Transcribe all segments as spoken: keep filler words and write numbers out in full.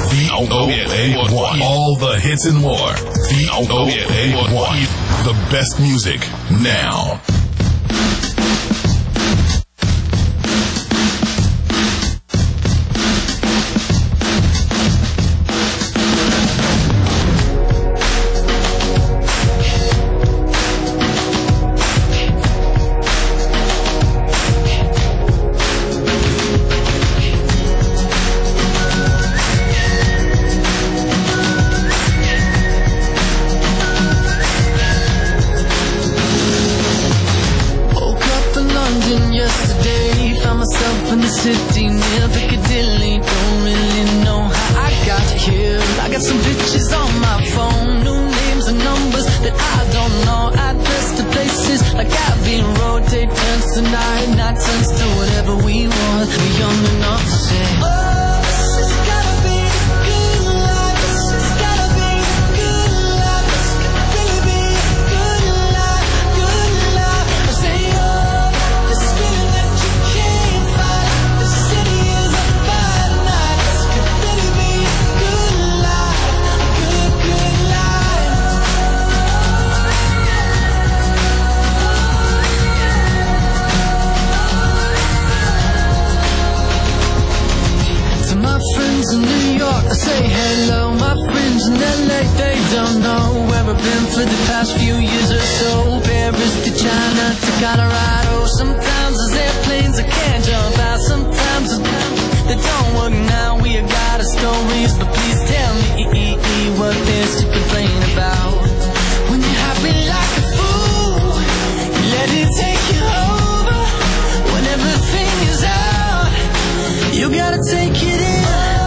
V O A one. All the hits and more. V O A one. The best music now. City near Piccadilly, don't really know how I got here. I got some pictures on my phone, new names and numbers that I don't know. Address to places like Abbey Road, take turns tonight, night turns to whatever we want. We're young enough to say, oh, this has gotta be a good life. This has gotta be a good life. This could really be a good life, good life. I say, oh, this feeling that you can't fight. Friends in New York, I say hello. My friends in L A, they don't know where I've been for the past few years or so. Paris to China to Colorado. Sometimes there's airplanes I can't jump out. Sometimes they don't work now. We got our stories, but please tell me what there's to complain about. When you're happy like a fool, you let it take you over. When everything is out, you gotta take it in.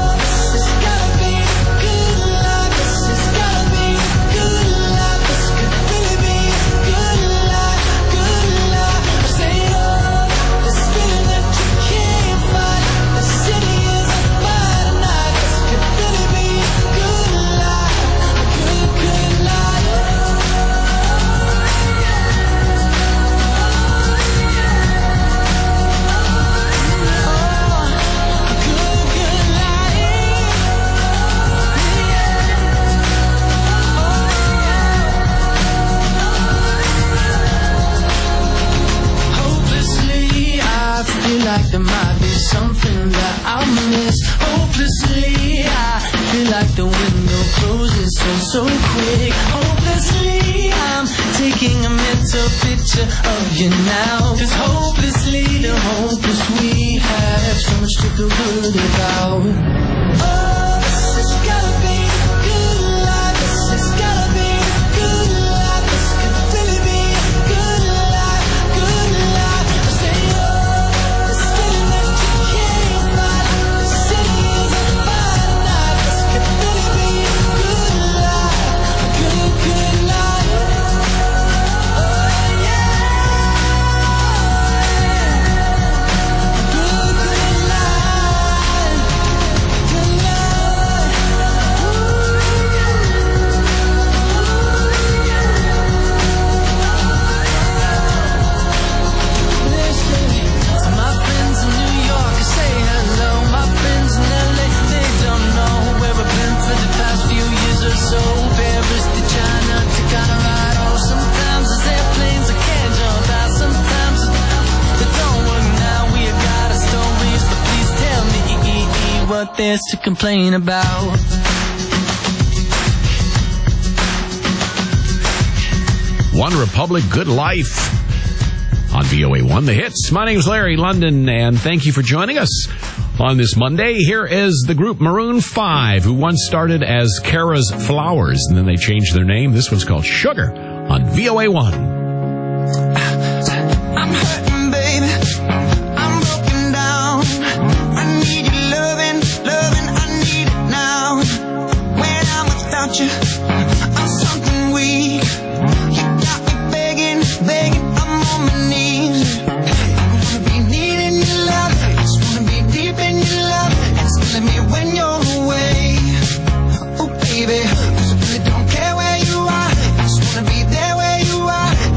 Like there might be something that I'll miss. Hopelessly, I feel like the window closes so, so quick. Hopelessly, I'm taking a mental picture of you now. Cause hopelessly, the hopeless we have so much to feel good about. Oh, this has gotta be a good life. This has gotta be a good life. This could really be a good life, good life. I say, oh, so Paris to China to Colorado. Sometimes there's airplanes I can't jump out. Sometimes they don't work now. We got our stories, but please tell me what there's to complain about. One Republic, Good Life on V O A one, The Hits. My name's Larry London, and thank you for joining us on this Monday. Here is the group Maroon five, who once started as Kara's Flowers, and then they changed their name. This one's called Sugar on V O A one. I'm hurting, baby. I'm broken down. I need your loving, loving. I need it now. When I'm without you, I'm something weak. You got me begging, begging. I'm on my knees. I wanna be needing your love. I just wanna be deep in your love. And it's killing me when you're away. Oh, baby, 'cause I really don't care where you are. I just wanna be there where you are.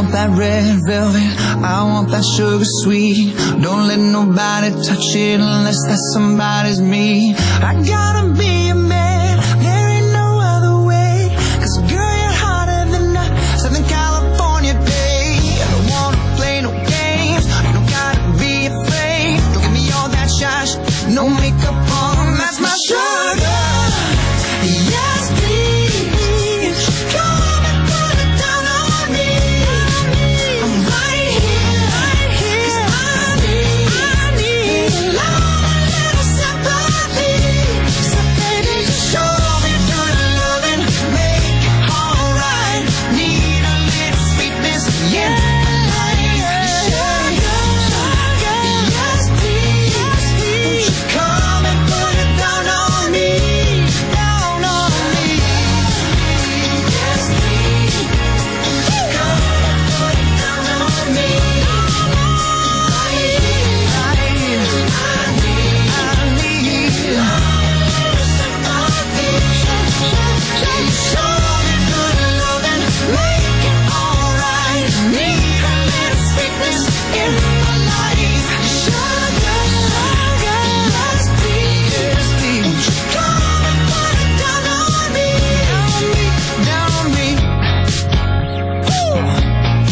want that red velvet, I want that sugar sweet. Don't let nobody touch it unless that somebody's me. I gotta be a man, there ain't no other way. Cause girl, you're hotter than a Southern California day. I don't wanna play no games, you don't gotta be afraid. Don't give me all that shush, no makeup on, that's my sugar. Yes, please, come and put it down on me. I'm right here, right here, 'cause I need, I need a little sympathy. So baby, show me good loving, make it alright. Need a little sweetness in my life. Sugar, sugar, yes please, won't you come and put it down on me, down on me. Yes please, come and put it down on me. I need, I need, I need sympathy. Show me good loving, make it alright. Need a little sweetness in my life. Sugar, sugar, yes please, won't you come and put it down on me, down on me, down on me.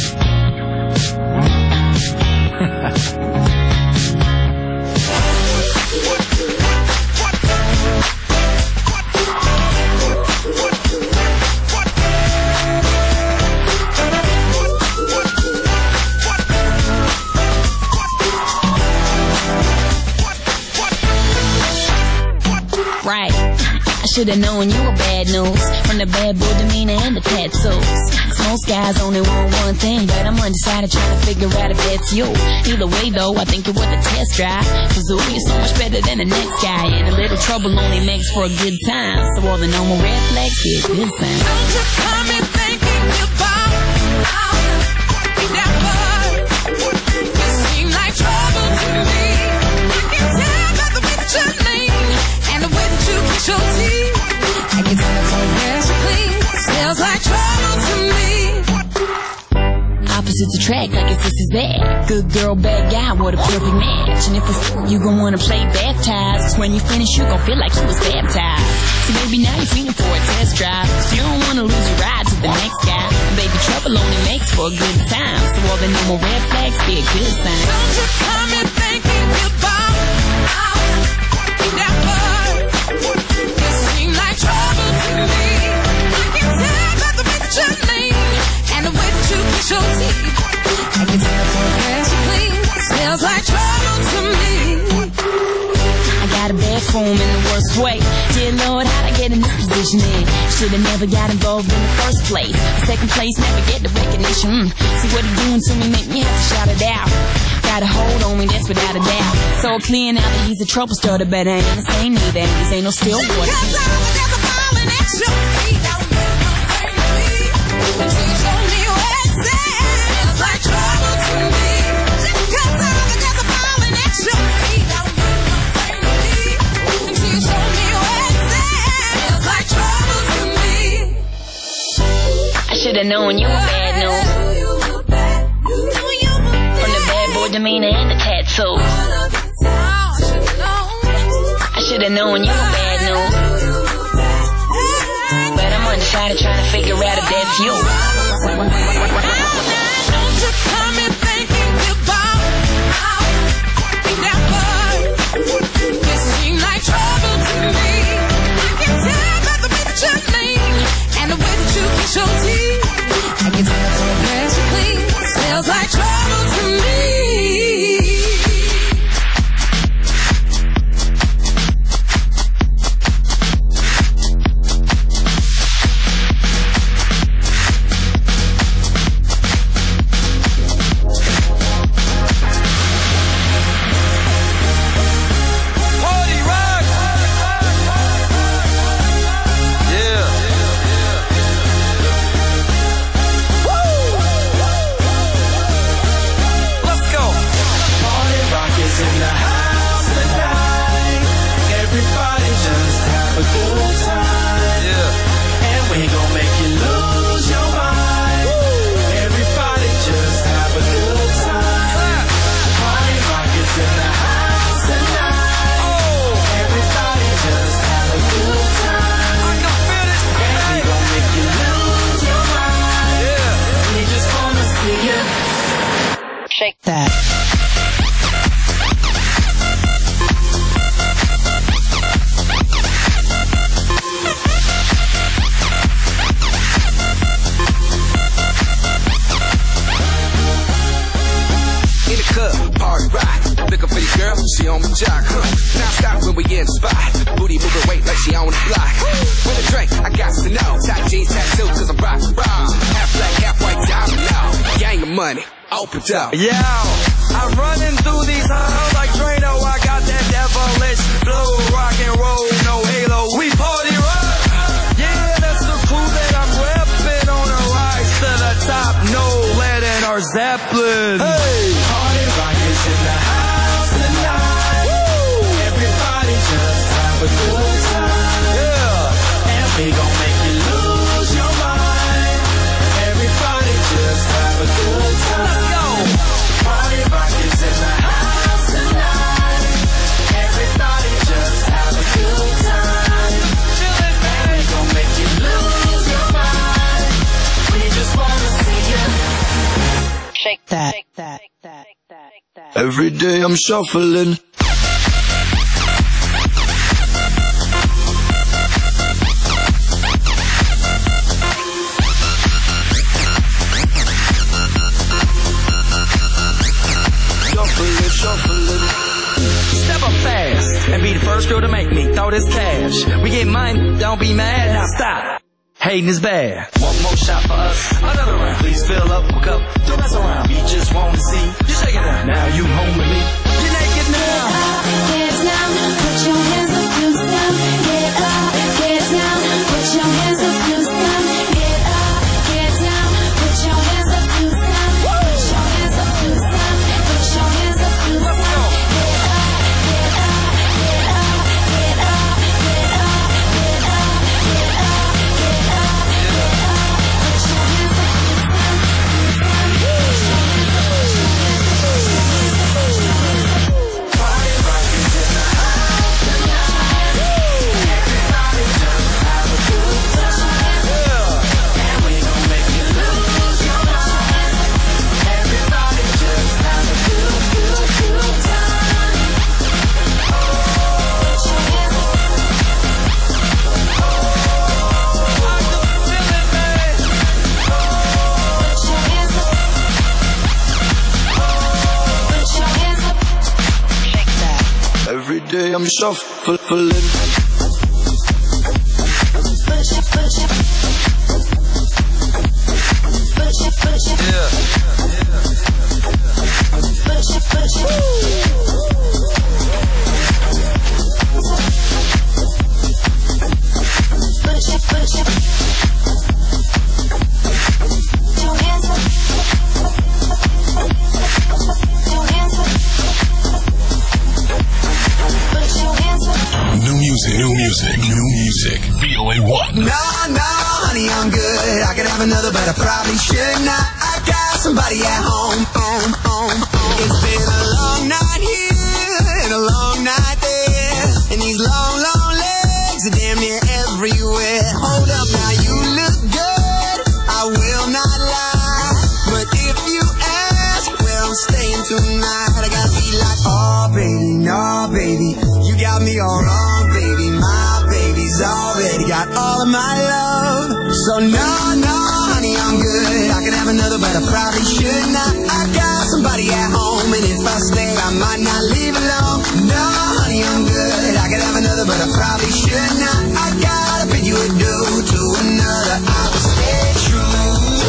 Right. I should've known you were bad news from the bad boy demeanor and the tattoos. 'Cause most guys only want one thing, but I'm undecided trying to figure out if that's you. Either way though, I think it was a test drive. 'Cause ooh, you're so much better than the next guy, and a little trouble only makes for a good time. So all the normal red flags be a good sign. Don't you come in thinking about you never. You seem like trouble to me. I can tell by the way that you lean and the way that you kiss your teeth. I can tell it's all fresh and clean. Smells like trouble to me. Opposites attract like it's this is that. Good girl, bad guy, what a perfect match. And if it's you gon' wanna play baptized, 'cause when you finish you gon' feel like you was baptized. So maybe now you're feeling for a test drive, 'cause you don't wanna lose your ride to the next guy. Baby, trouble only makes for a good time, so all the normal red flags be a good sign. Don't you come in thinking about you never. You seem like trouble to me. I can tell by the way that you lean and the way that you kiss your teeth. I can tell it's all fresh and clean. Smells like trouble to me. I got a bad form in the worst way. Dear Lord, how'd I get in this position in? Should've never got involved in the first place. Second place, never get the recognition. Mm. See what he doing to me, make me have to shout it out. Got a hold on me, that's without a doubt. So clear now that he's a trouble starter, but I ain't the same neither. This ain't no still water. Because I was never falling at your feet. Don't do nothing to me. Until you show me where it's at. Smells like trouble to me. Just because I was never falling at your feet. Don't do nothing to me. Until you show me where it's at. Smells like trouble to me. I should've known you were bad news from the bad boy demeanor and the tattoos. I should've known you were bad news, but I'm undecided trying to figure out if that's you. Don't you come in thinking about you never. You seem like trouble to me. I can tell by the way that you lean and the way that you kiss your teeth. I can tell it's all fresh and clean. Smells like trouble to me. Shake that. In the club, party rock. Looking for your girl, she on my jock. Huh. Now stop when we in the spot. Booty moving weight like she on the block. With a drink, I got to know. Tight jeans, tattoo, cause I'm rock, rock. Half black, half white, diamond now. Gang of money, open up. Yo, I'm running through these halls like Drano. I got that devilish flow, rock and roll, no halo. We party rock. Yeah, that's the crew that I'm repping on a rise to the top. No lead in our Zeppelin. Hey, Party rock is in the house tonight. Woo! Everybody just have a good time. yeah. And we gon' make you lose your mind. Everybody just have a good time. Let's go. Party rock is in the house tonight. Everybody just have a good time. Feel it, And we man. gon' make you lose your mind. We just wanna see you shake that. Shake that. Shake that. Shake that. Every day I'm shuffling. Shuffling, shuffling. Step up fast and be the first girl to make me throw this cash. We get mine, don't be mad. Now stop. Hating is bad. One more shot for us, another round. Please fill up a cup, don't mess around. We just wanna see you shake it out. Now you home with me. You're naked now. Get down, put your hands up to some. Get up, get down, put your hands up to some. Get up, get down, put your hands up to some. Put your hands up to some. Put your hands up to some. Get up, get up, get up, get up, get up, get up, get up, get up, get up. Put your hands up to some. Party rock is in the house tonight. Everybody just have a good time. And we gon' make you lose your mind. Everybody just have a good, good, good time. I can feel it, man. Every day I'm shuffling. Yeah. New music, new music, new music. V O A one. No, no, honey, I'm good. I could have another, but I probably should not. I got somebody at home, home, home, home. It's been a long night here and a long night there, and these long, long legs are damn near everywhere. Hold up, now you look good. I will not lie, but if you ask where I'm staying tonight, I gotta be like, oh baby, no baby, you got me all wrong, baby. My baby's already got all of my love. So no, no, honey, I'm good. I could have another, but I probably should not. I got somebody at home, and if I stay, I might not leave alone. No, honey, I'm good. I could have another, but I probably should not. I gotta bid you adieu to another. I will stay true.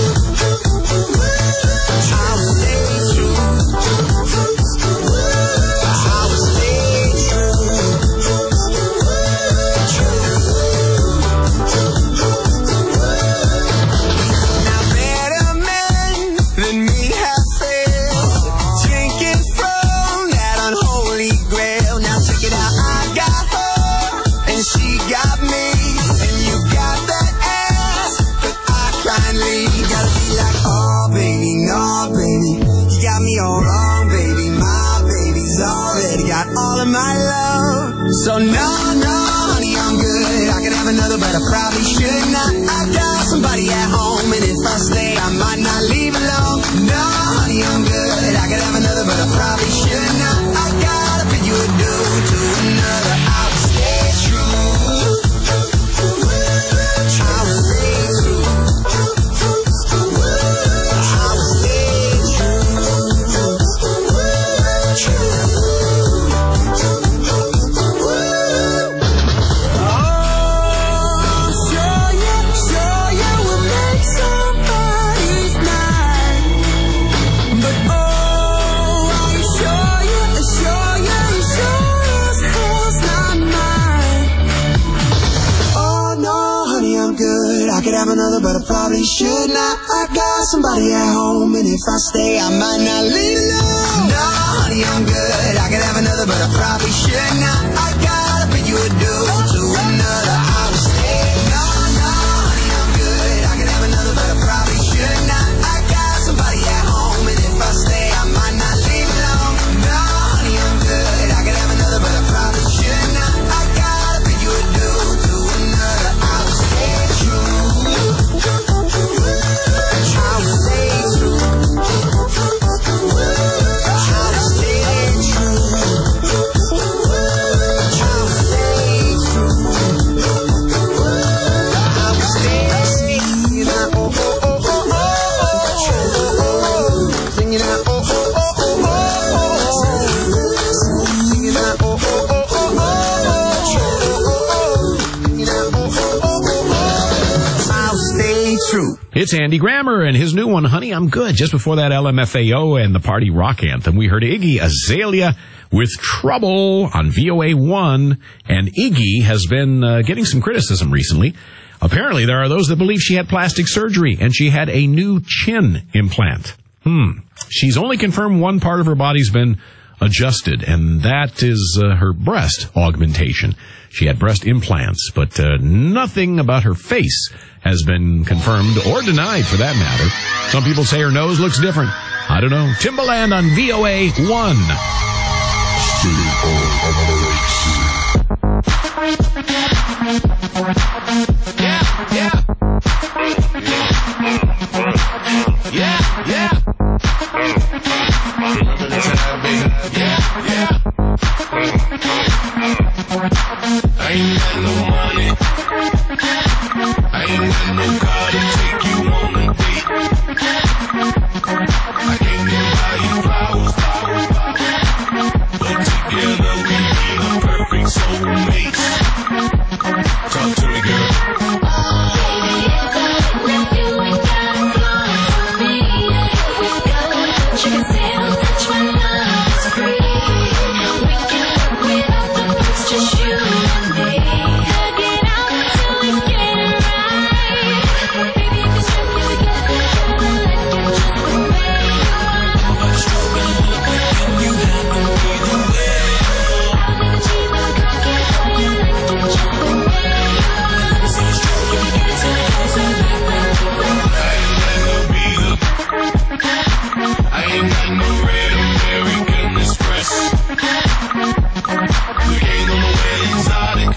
I will stay true. I will stay true. Now better men than me have failed, drinking from that unholy grail. Now check it out, I got her and she got me, and you got that ass, but I kindly gotta be like, oh baby, no baby, you got me all wrong, baby. My baby's already got all of my love. So no, no, honey, I'm good. I could have another, but I probably should not. I got somebody at home, and if I stay, I might not leave alone. No, honey, I'm good. I could have probably should not. I got somebody at home, and if I stay, I might not leave alone. No, honey, I'm good. I could have another, but I probably should not. I gotta pay you a due to another. I would stay. No, no, honey, I'm good. I could have another, but I probably should not. I got somebody at home, and if I stay, I might not leave alone. No, honey, I'm good. I could have another, but I probably should not. I gotta pay you a due to another. I would stay true. I would stay true. I would stay true. I would stay true. I would stay singing out, oh, oh, oh, oh, oh. Singing out, oh, oh, oh, oh, oh. Singing out, oh, oh, oh, oh, oh. Singing out, oh, oh, oh, oh. I would stay true. It's Andy Grammer and his new one, Honey, I'm Good. Just before that, L M F A O and the party rock anthem, we heard Iggy Azalea with Trouble on V O A one. And Iggy has been uh, getting some criticism recently. Apparently, there are those that believe she had plastic surgery and she had a new chin implant. Hmm. She's only confirmed one part of her body's been adjusted, and that is uh, her breast augmentation. She had breast implants, but uh, nothing about her face has been confirmed or denied, for that matter. Some people say her nose looks different. I don't know. Timbaland on V O A one. Yeah, yeah. Yeah, yeah. Remember the time, baby. Yeah, yeah. I ain't got no money. I ain't got no car to take you on a date. I can't even buy you flowers, flowers, flowers. But together we be the perfect soulmates. Talk to me, girl. Oh, baby, it's all with you. Ain't got a flaw for me. Here we go. You can still touch my love. It's free. We can work without the books, just you and me. Hug it out till we get it right. Baby, if it's true, we get together like you're just the way you are. But stroking a little quick and you handle me the way. I'll be the cheese on the cocktail for you like you're just the way you are. Let me see you stroking and get to the closer. I ain't got no visa. I ain't got no red American Express. We ain't on the way exotic.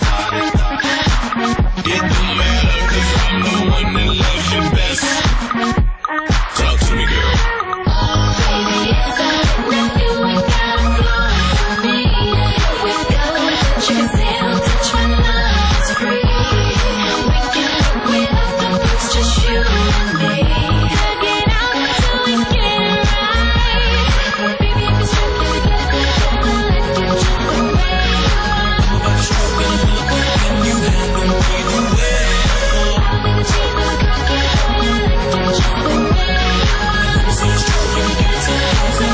It don't matter, cause I'm the one that loves you best. Talk to me, girl. Oh, baby, it's all with you. Ain't got a flaw for me. Here we go. You can still touch my love. It's free. We can work without the books, just you and me. Hug it out till we get it right. Baby, if it's true, we get together like you're just the way you are. But stroking a little quick and you handle me the way. I'll be the cheese on the cocktail for you like you're just the way you are. Let me see you stroking and get to the closer.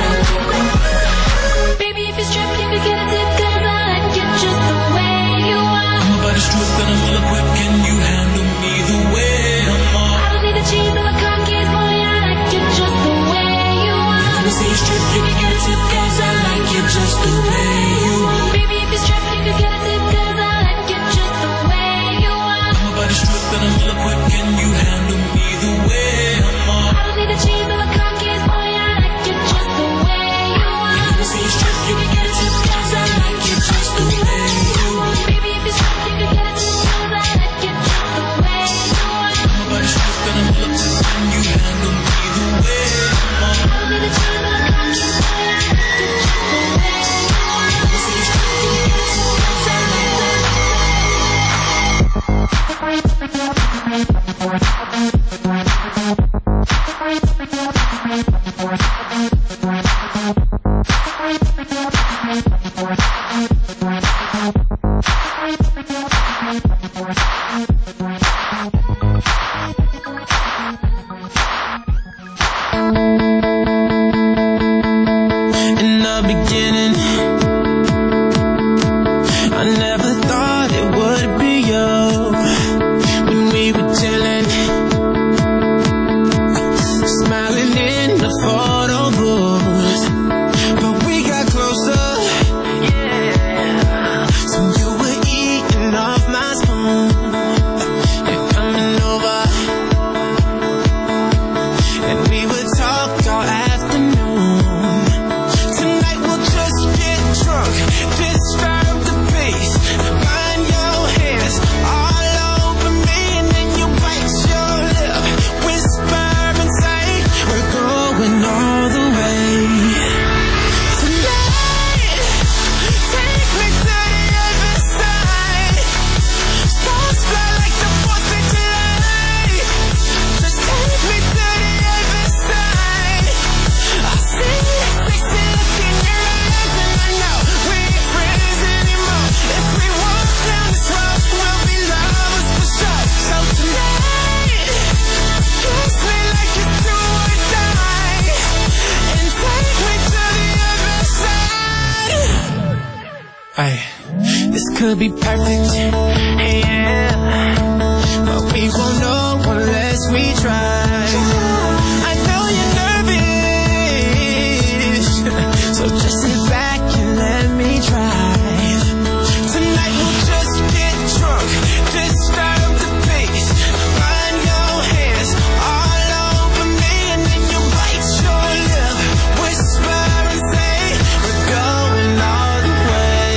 Baby, if you're stripped, you could get a tip, cause I like you just the way you are. I'm about to stroke and I'm a little quick and you handle me the way I'm on. I don't need the cheese on the cookies, boy, I like you just the way you are. Let me see you strip, you can get a tip, cause I like you just the way you are. Baby, if you're stripped, you could get a tip, cause I like you just the way you are. I'm about to stroke and I'm a little quick and you handle me the way I'm on. I don't need the cheese on the cookies, boy, I like you just the way you are. Let me see you strip, you can get a tip, cause I like you just the way you are. Baby, if you're stripped, you could get a tip, cause I like you just the way you are. I'm about to stroke and I'm a little quick and you handle me the way I'm on. I don't need the cheese on the cookies, boy, I like you just the way you are. could be perfect, yeah, but we won't know unless we try. I know you're nervous, so just sit back and let me try. Tonight we'll just get drunk, disturb the pace, find your hands all over me, and then you bite your lip, whisper and say we're going all the way.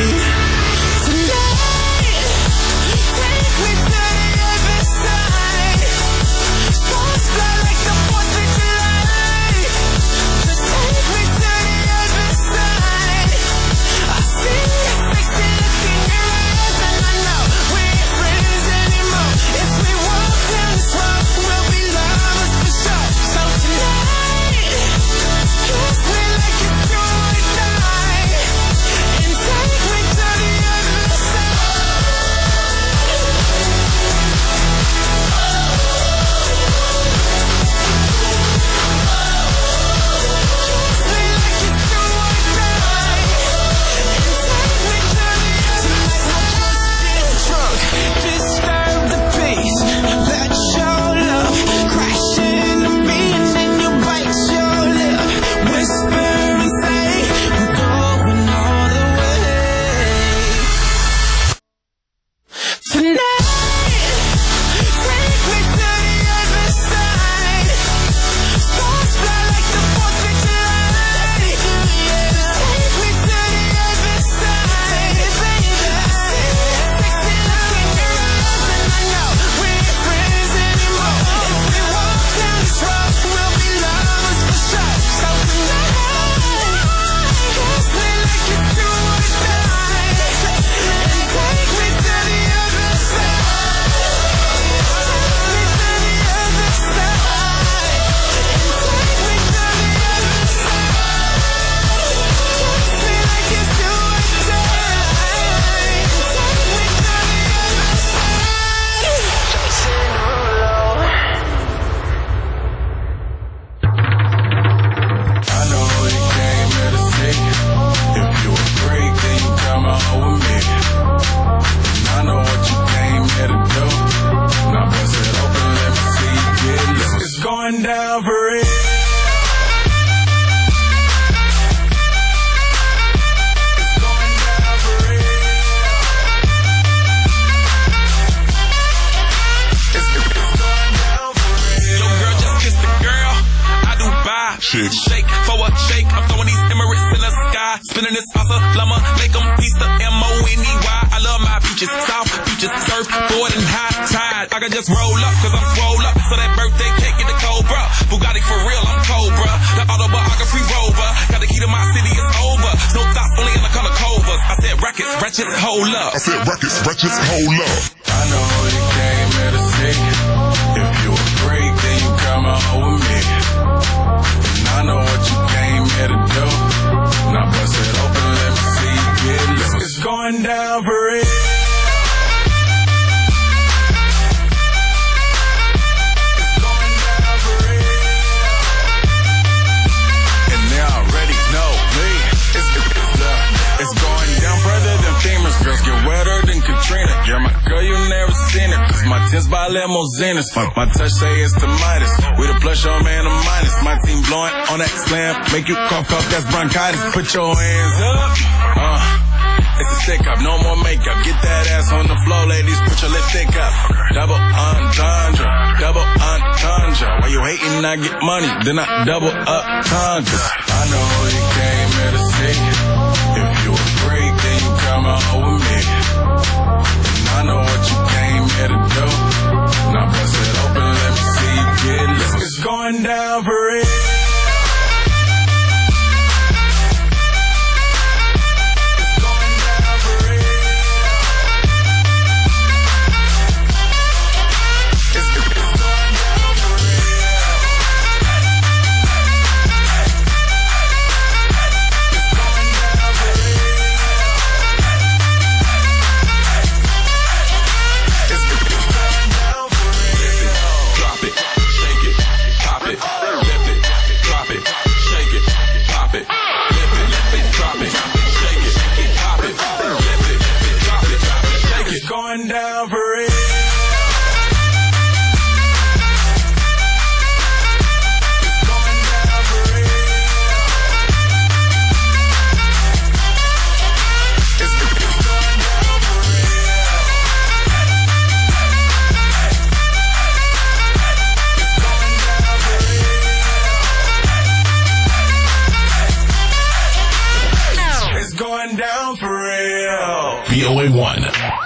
Tonight, take me to the other side. Sparks fly like the fourth of July. Just take me to the other side. I see your sexy look in your eyes, and I know we ain't friends anymore. If we walk down this road, we'll be lovers for sure. So tonight, kiss me like it's do or die, and take me to the other side. Kiss me like it's do or die, and take me to the other side. Tonight we'll just get drunk, disturb the peace, let your love crash into me, and then you bite your lip, whisper and say we're going all the way. Tonight, take me to the other side. Stars fly like the fourth of July. Just take me to the other side, baby. Sexy look in your eyes, and I know we ain't friends anymore. If we walk down this road, we'll be lovers for sure. So tonight, kiss me like it's do or die, and take me to the other side. Take me to the other side, and take me to the other side. Kiss me like it's do or die, and take me to the other side. Jason Derulo. I know you came here to see. If you a freak, then you come on with me. And I know what you came here to do. Now bust it open, let me see you get loose. It's going down for real. It's going down for real. It's, it's going down for real. Yo, girl, just kiss the girl. I do buy. Shake. Shake for a shake. I'm throwing these Emirates in the sky. Spinning this salsa, llama, make them piece the M O N E Y. I love my beaches, south beaches, surfboard and high tide. I can just roll up, cause I'm swole up. So that birthday cake in the Cobra. Bugatti for real, I'm Cobra. The autobiography rover. Got the key to my city, it's over. No thoughts, only in the color covers. I said rackets, wretches, hold up. I said records, wretches, hold up. I know you came here to see. If you a freak, then you come on with me. And I know what you came here to do. Now bust it open, let me see you get loose. It's going down for real. It's going down for real. And they already know me. It's, it's, uh, it's going down further than famous. Girls get wetter than Katrina. You're my girl, you never seen it. Cause my tins by limousines. My, my touch say it's the Midas. We the plus, your man, a minus. My team blowing on that slam. Make you cough, cough, that's bronchitis. Put your hands up. Uh, it's a stick up, no more makeup. Get that ass on the floor, ladies. Put your lipstick up. Double entendre, double entendre. While you hating, I get money. Then I double up conquers. I know you came here to see. If you a freak, then you come on with me. And I know what you came here to do. Now bust it open, let me see you get loose. It's going down for real. It's going down for real. It's, it's going down for real. It's going down for real. It's, it's going down for real. Drop it, shake it, pop it, flip it. V O A one.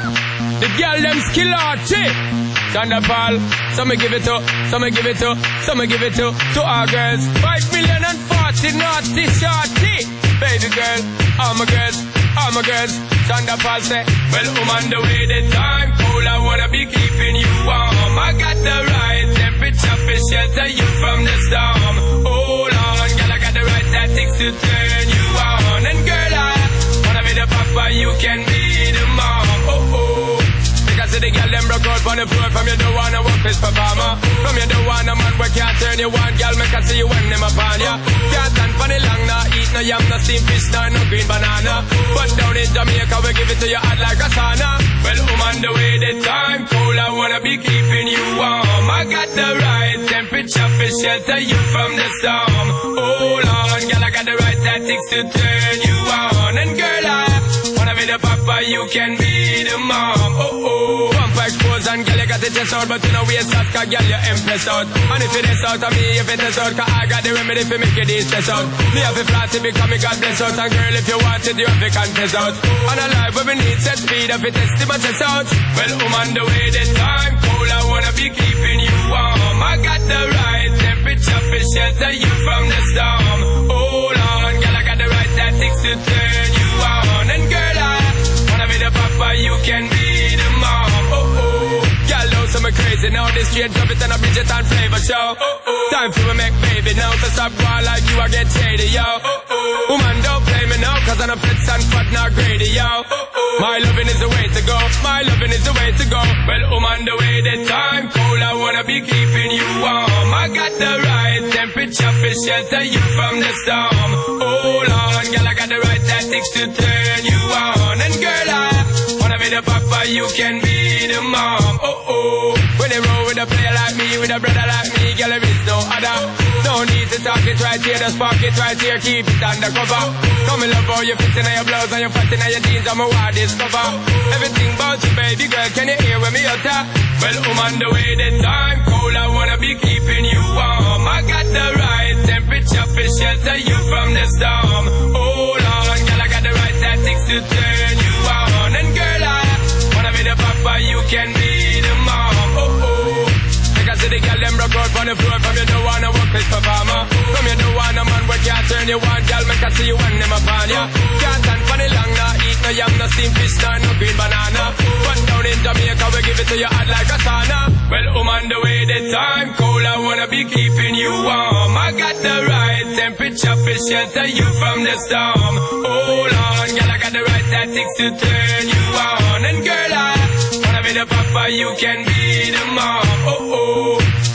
The girl them skill arty. Thunderball, some give it to, some give it to, some give it to, to our girls. Five million and forty naughty shorty. Baby girl, all my girls, all my girls. Thunderball say, well, I'm on the way, the time cold, I wanna be keeping you warm. I got the right temperature for shelter you from the storm. Hold on, girl, I got the right tactics to turn you on. And girl, I wanna be the papa, you can be the mom. Oh, oh. Because the girl them broke out on the floor. From you don't wanna work this performer. From you don't wanna man where can't turn you on. Girl, make I see you when them upon ya. Can't stand for the long, nah. Eat no yam, no steamed fish, no, no green banana. But down in Jamaica, we give it to you hot like a sauna. Well, I'm on the way, the time cold, I wanna be keeping you warm. I got the right temperature for shelter you from the storm. Hold on, girl, I got the right tactics to turn you on. And girl, I wanna be the papa, you can be the mom. Oh, oh. Bumper expose and girl, you got the chest out, but you know we out, cause girl, you empress out. And if it is out of me, if it is out, cause I got the remedy for make it stress out. Me have a flat to become me God bless out. And girl, if you want it, you have to confess out. And a life where we need set speed, if it is to my chest out. Well, I'm on the way, the time cold, I wanna be keeping you warm. I got the right temperature for shelter you from the storm. Hold on, girl, I got the right tactics to turn you on. And girl, I wanna be the papa, you can be the mom. Oh, oh. Girl, know some crazy now. This straight drop it and a Bridget and flavor show. Oh, oh. Time for me make baby now. To stop going like you, I get shady, yo. Oh, oh. Woman, don't play me now, cause I'm a fits and fat, not greedy, yo. Oh, oh. My loving is the way to go. My loving is the way to go. Well, I'm on the way, the time cold, I wanna be keeping you warm. I got the right temperature for shelter you from the storm. Hold on, girl, I got the right tactics to turn you on. And girl, I wanna be the papa, you can be the mom. Oh, oh. When they roll with a player like me, with a brother like me, girl, there is no other. No need to talk it right here, the spark it right here, keep it undercover. Come in love how you fit in your blouse and you fat in your jeans, I'm a wild discover. Everything about you, baby girl, can you hear when me utter? Well, I'm on the way, the time cold, I wanna be keeping you warm. I got the right temperature for shelter you from the storm. Hold on, girl, I got the right tactics to turn you on. And girl, I wanna be the papa, you can be the mom. Oh, oh. Because the girl them broke out on the floor. From you don't wanna work this performer. From you don't wanna man where can't turn you on. Girl, make I see you when them upon ya. Can't stand for the long, nah. Eat no yam, no steamed fish, no, no green banana. But down in Jamaica, we give it to you hot like a sauna. Well, I'm on the way, the time cold, I wanna be keeping you warm. I got the right temperature for shelter you from the storm. Hold on, girl, I got the right tactics to turn you on. And girl, I wanna be the papa, you can be the mom. Oh, oh.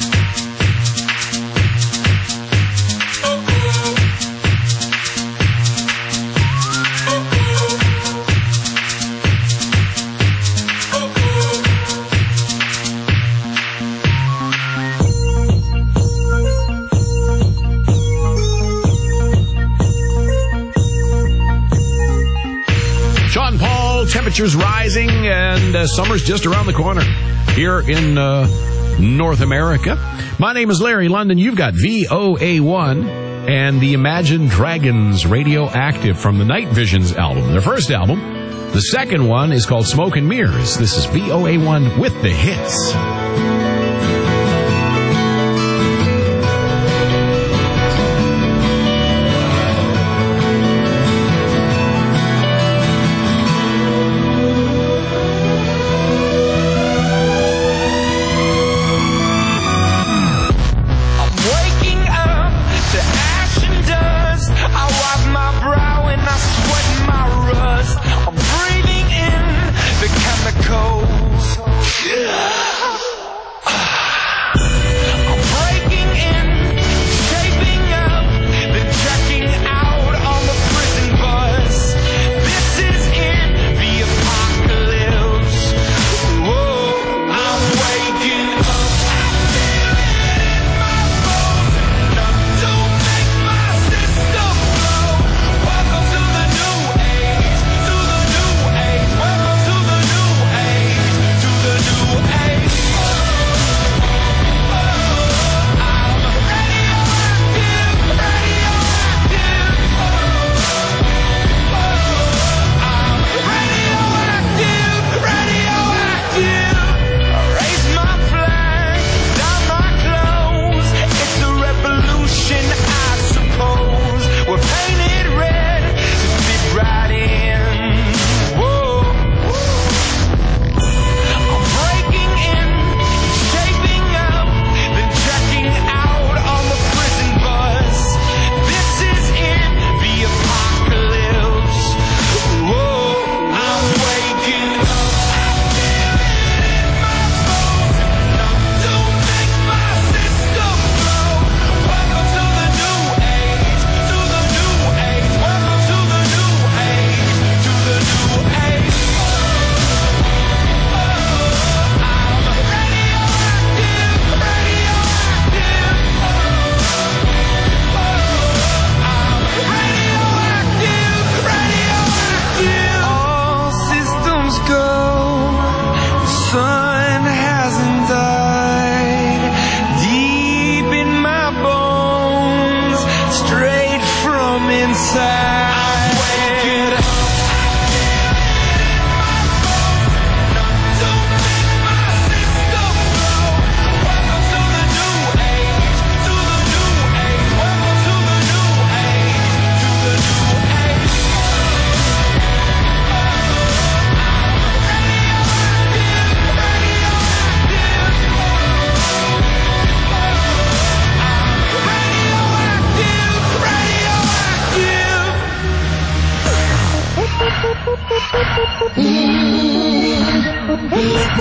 Temperatures rising, and uh, summer's just around the corner here in uh, North America. My name is Larry London. You've got V O A one and the Imagine Dragons Radioactive from the Night Visions album, their first album. The second one is called Smoke and Mirrors. This is V O A one with the hits. Yeah.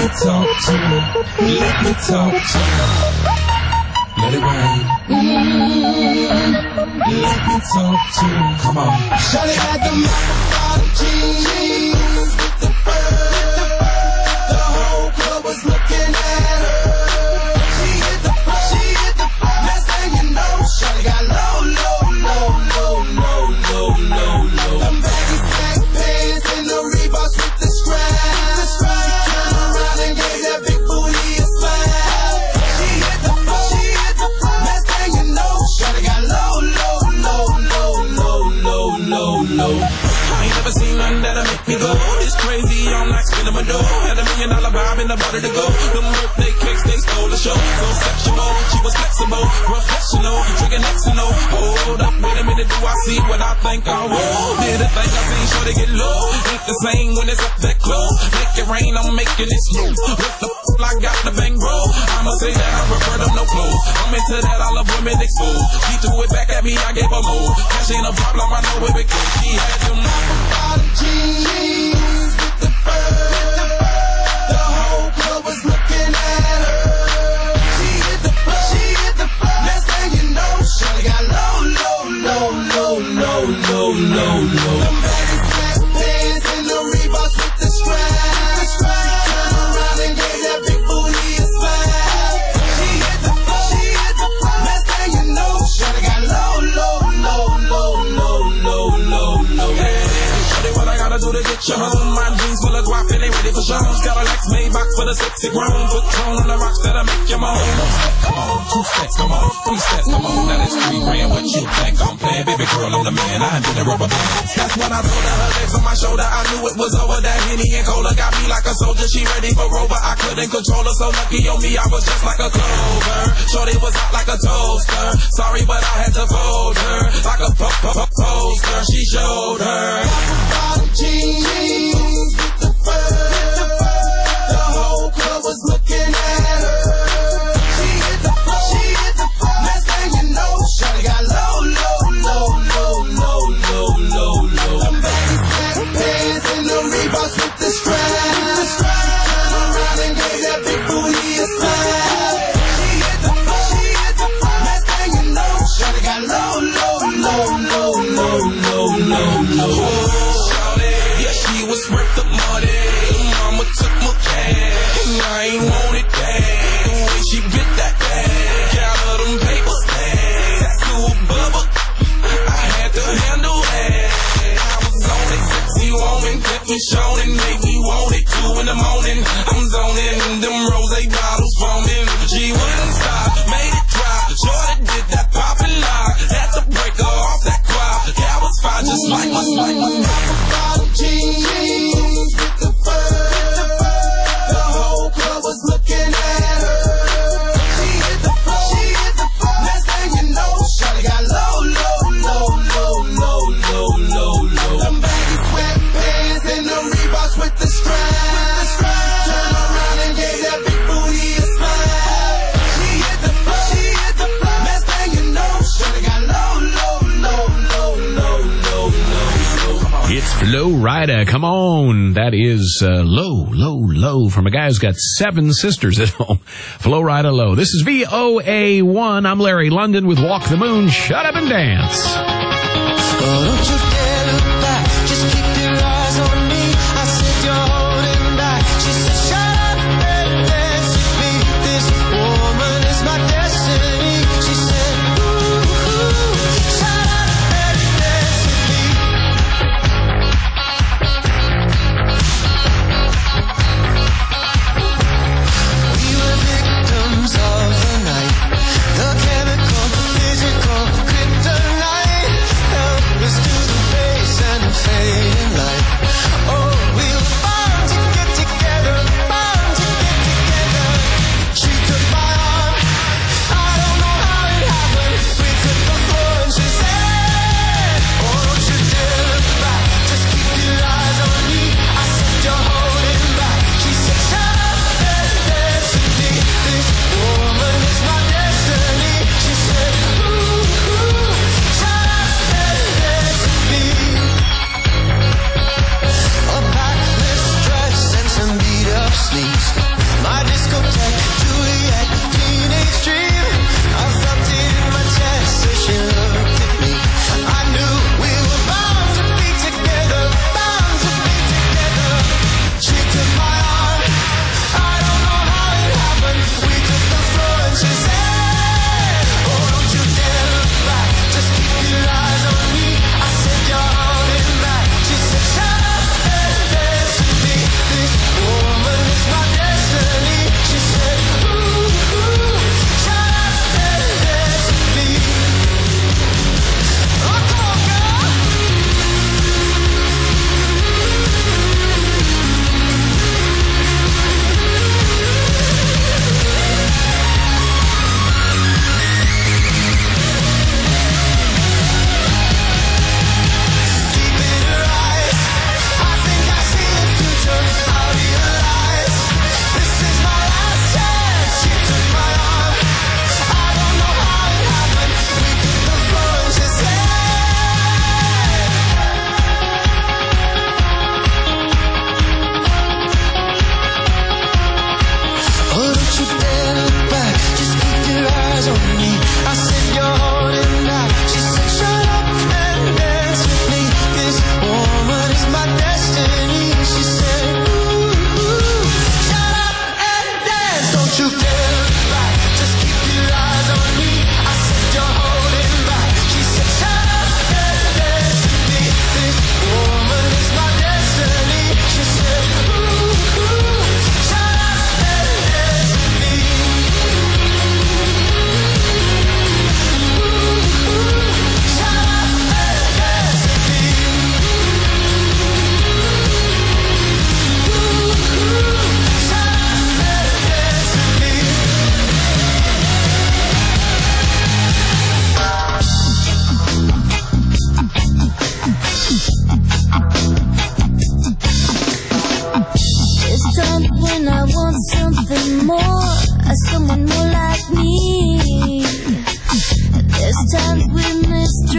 me talk to you. Let me talk to you. Let it rain. Let me talk to you. Come on. Shawty had the bottom jeans with the fur. The whole club was looking at her. She hit the floor. She hit the floor. Next thing you know, Shawty got low, low, low, low, low, low, low, low. Them baggy sack pants and the Reeboks with the straps. She turned around and gave that big booty a slap. She hit the floor. She hit the floor. Next thing you know, Shawty got low, low, low, low, low, low, low, low. I ain't never seen nothing that'll make me go. It's crazy, I'm like spinning my dough. Had a million dollar vibe in the body to go. Them birthday cakes, they stole the show. So sexual, she was flexible, professional, drinking Xano. Hold up, wait a minute, do I see what I think I will? Did a thing I seen, sure to get low. Ain't the same when it's up that close. Make it rain, I'm making it slow. With the f***, I got the bang roll. I'ma say that I prefer them no clothes. I'm into that, I love women exposed. She threw it back at me, I gave her more. Cash ain't a problem, I know it because she had them bottom jeans with the fur. The whole club was looking at her. She hit the floor. She hit the floor. Next thing you know, Shawty got low, low, low, low, low, low, low, low. Them baggy sack pants and the Reeboks with the straps. She turned around and gave that big booty a slap. She hit the floor. She hit the floor. Next thing you know, Shawty got low, low, low, low, low, low, low, low. What I gotta do to get you home? My jeans full of guap and they ready for shows. Got a Lex Maybach for the sexy grown. Put Tron on the rocks that'll make you moan. Come on, two steps, come on, three steps, come on. Now that's three grand. What you think I'm playing? Baby girl, I'm the man. I ain't been a rubber band. That's when I told her her legs on my shoulder. I knew it was over. That Henny and Cola got me like a soldier. She ready for Rover. I couldn't control her. So lucky on me, I was just like a clover. Shorty was hot like a toaster. Sorry, but I had to fold her like a po po po poster. She showed her. Jeans with the fur. The whole club was looking at her. She hit the floor. She hit the floor. Next thing you know, Shawty got low, low, low, low, low, low, low, low. Them baggy sack pants and the Reeboks with the straps. Turned around and gave that big booty a slap. She hit the floor. She hit the floor. Next thing you know, Shawty got low, low, low, low, low, low, low, low. Was worth the money. Mama took my cash, and I ain't want it back. The way she bit that ass, got her them papers back. Tattoo above her, I had to handle that. I was on it, sexy woman, kept me showing, and made me want it. Two in the morning, I'm zoning, them rose bottles foaming. She wouldn't stop, made it drop. Jordan did that poppin' lock, had to break her off that quad. Gal was fine, just like my, like my bottom jeans with the fur. The whole club was looking at her. She hit the floor. She hit the floor. Next thing you know, Shawty got low, low, low, low, low, low, low, low. Them baggy sweatpants and the Reeboks with the straps. Turned around and gave that big booty a slap. She hit the floor. She hit the floor. Next thing you know, Shawty got low, low, low, low, low, low, low. It's Flo Rida. Come on. That is uh, Low, Low, Low from a guy who's got seven sisters at home. Flo Rida Low. This is V O A one. I'm Larry London with Walk the Moon. Shut up and dance. Oh, don't you dare look back. Just keep your eyes on me. I said you're holding back. She said shut up and dance with me. This woman is my destiny. She said ooh, ooh, shut up and dance with me. We were victims of the night. The chemical, physical, kryptonite. Help us to the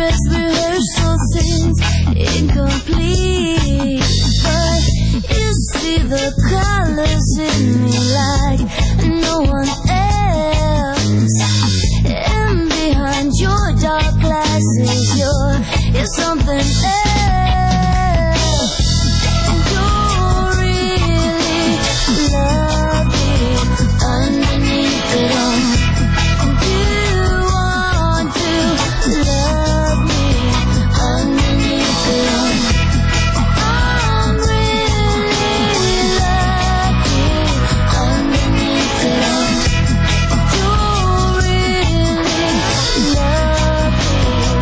dress rehearsal seems incomplete, but you see the colors in me like no one else. And behind your dark glasses, you're, you're something else. You're really lovely underneath it all. Do you want to love me underneath it all? I'm really lucky underneath it all. You're really lovely.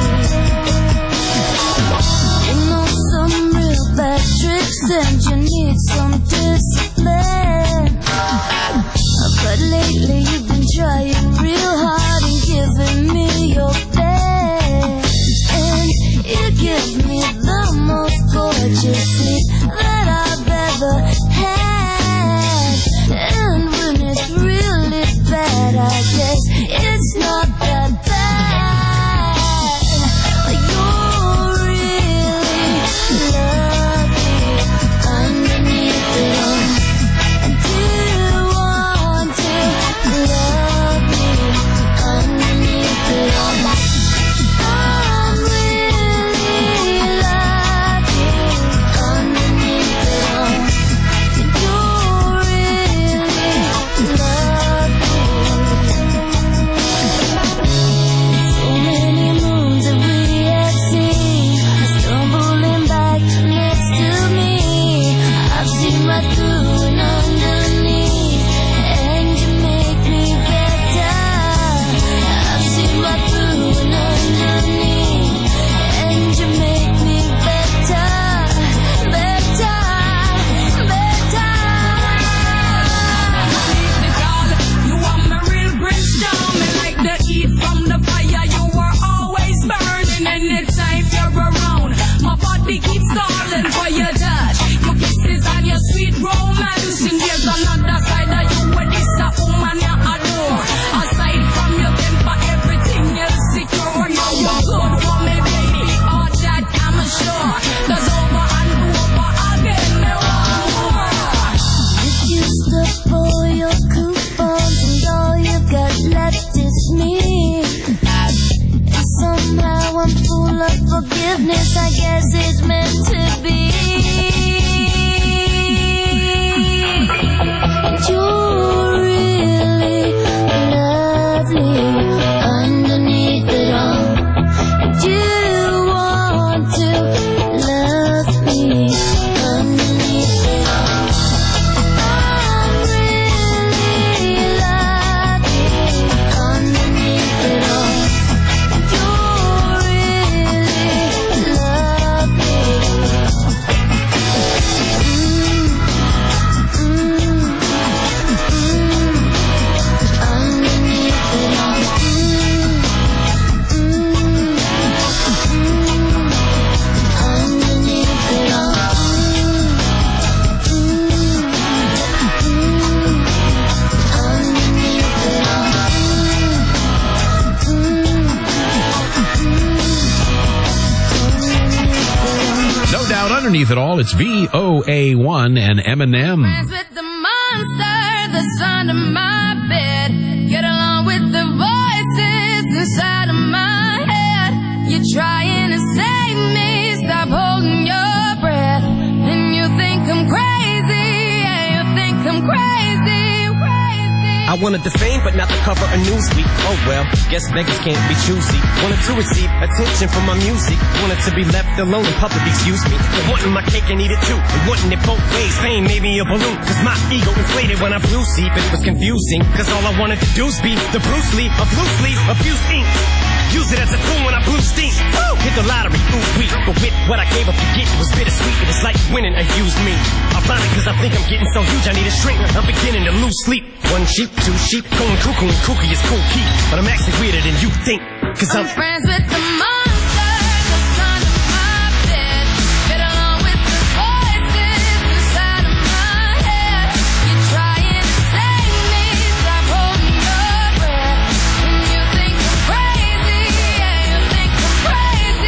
You know some real bad tricks and you need some discipline. But lately you've been trying real hard and giving me your best. And you give me the most gorgeous sleep that I've ever had. And when it's really bad, I guess it's not that bad. You're really lovely underneath it all. Do you want to love me underneath it all? I'm really lucky underneath it all. You're really lovely. So many moons that we have seen stumbling back next to me. I've seen right through and underneath, and you make me better. I've seen right through and underneath, and you make me better, better, better. You are my real brimstone, and like the heat from the fire, you are always burning. Anytime you're around, my body keeps calling for your touch, your kisses and your sweet romance. And there's another side of you where this a woman you adore. Aside from your temper, everything else secure. You're good for me, baby, all that I'm sure. 'Cause over and over again, me want more. You used up all your coupons and all you got left is me. And somehow I'm full of forgiveness, I guess it's meant to be. You're really lovely underneath it all. Do you want to love me underneath it all? I'm really lucky underneath it all. You're really lovely. Underneath it all, it's V O A one and Eminem. Friends with the monster that's under my bed. Get along with the voices inside of my head. You're trying to save me, stop holding your breath. And you think I'm crazy, yeah, you think I'm crazy, crazy. I wanted the fame, but not the cover of Newsweek. Oh well, guess beggars can't be choosy. Wanted to receive attention from my music. Wanted to be left alone in public, excuse me. But wanting my cake and eat it too. And wanting it both ways. Fame made me a balloon. Cause my ego inflated when I blew sleep. And it was confusing. Cause all I wanted to do was be the Bruce Lee of loosely abused ink. Use it as a tool when I blew steam. Woo! Hit the lottery, ooh wee. But with what I gave up to get, it was bittersweet. It was like winning a used me. Ironic cause I think I'm getting so huge I need a shrink. I'm beginning to lose sleep. One sheep, two sheep, going cuckoo and kooky is cool key. But I'm actually weirder than you think. Cause I'm, I'm friends with the monster that's under my bed. Get along with the voices inside of my head. You're trying to save me, stop holding your breath. And you think I'm crazy, yeah, you think I'm crazy.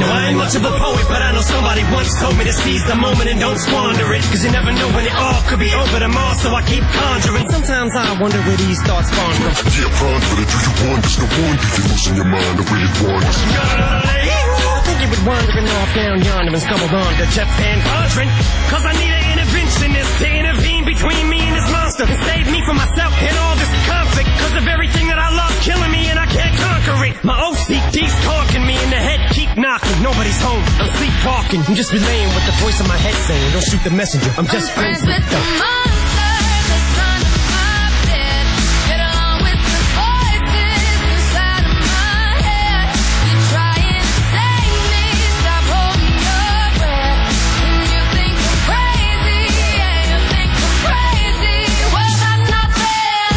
Now I ain't much of a poet, but I know somebody once told me to seize the moment and don't squander it. Cause you never know when it all could be over tomorrow, so I keep conjuring. Sometimes I wonder where these thoughts spawn from. Yeah, ponder it, do you wonder? There's no wonder you're losing your mind the way it wanders. I think you would wandering off down yonder and stumbled on to Jeff Van Vondren. Cause I need an interventionist to intervene between me and this monster and save me from myself and all this conflict. Cause of everything that I love's killing me and I can't conquer it. My O C D's talking me in the head, keep knocking. Nobody's home, I'm sleepwalking. I'm just relaying what the voice in my head saying. Don't shoot the messenger, I'm just I'm friends with the monster that's under my bed. Get along with the voices inside of my head. You're trying to save me, stop holding your breath. And you think I'm crazy, yeah, you think I'm crazy. Well, that's not fair.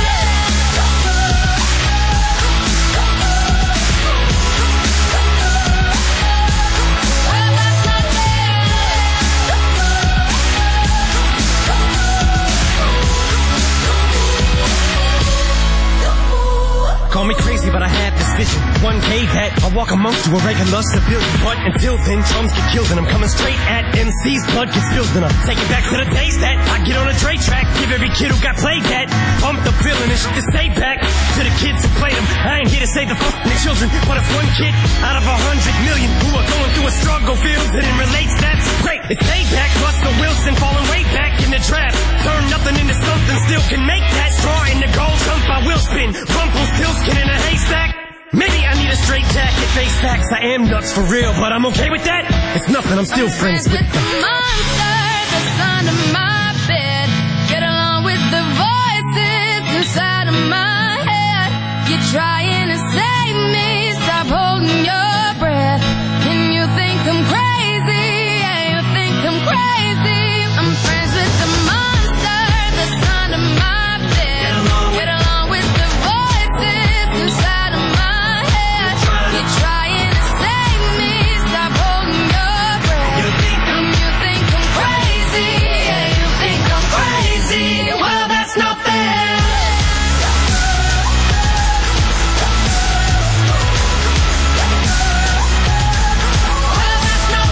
Well, that's not fair. Call me crazy, but I had this vision. One day that I'll walk amongst you a regular civilian. But until then, drums get killed and I'm coming straight at M C's. Blood gets spilled and I'm taking back to the days that I get on a Dre track. Give every kid who got played that pump the feeling and shit to stay back to the kids who played them. I ain't here to save the fucking children, but if one kid out of a hundred million who are going through a struggle feels it and relates, that's great. It's payback. Russell Wilson falling way back in the draft. Turn nothing into something, still can make that straw in the gold jump. I will spin. Rumpelstiltskin in a haystack. Maybe I need a straight jacket, face facts. I am nuts for real, but I'm okay with that. It's nothing, I'm still I'm friends with with the monster that's under my bed. Get along with the voices inside of my head. You're trying to save me, stop holding your breath. And you think I'm crazy, yeah, you think I'm crazy. I'm friends with the monster that's under my bed. Get along with the voices inside of my head. You're trying to save me, stop holding your breath. And you think I'm crazy, yeah, you think I'm crazy. Well, that's not fair. Well, that's not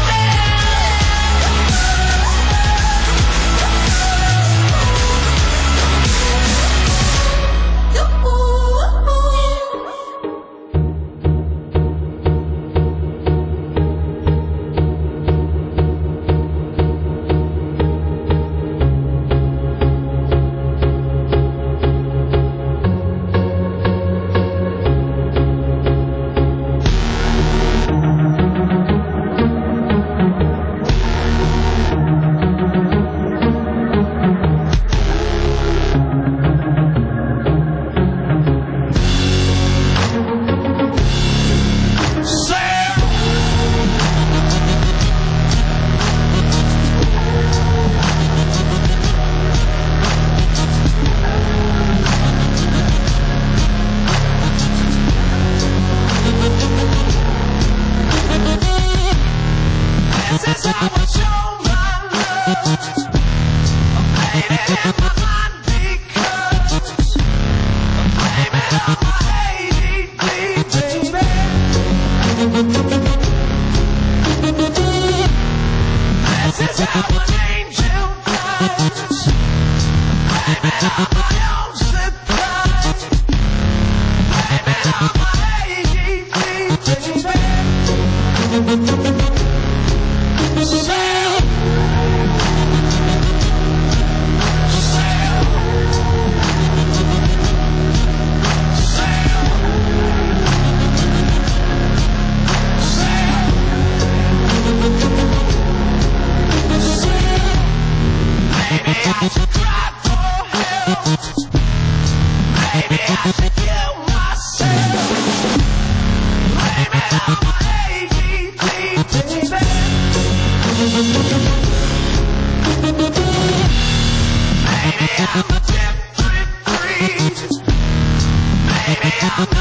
Maybe I'm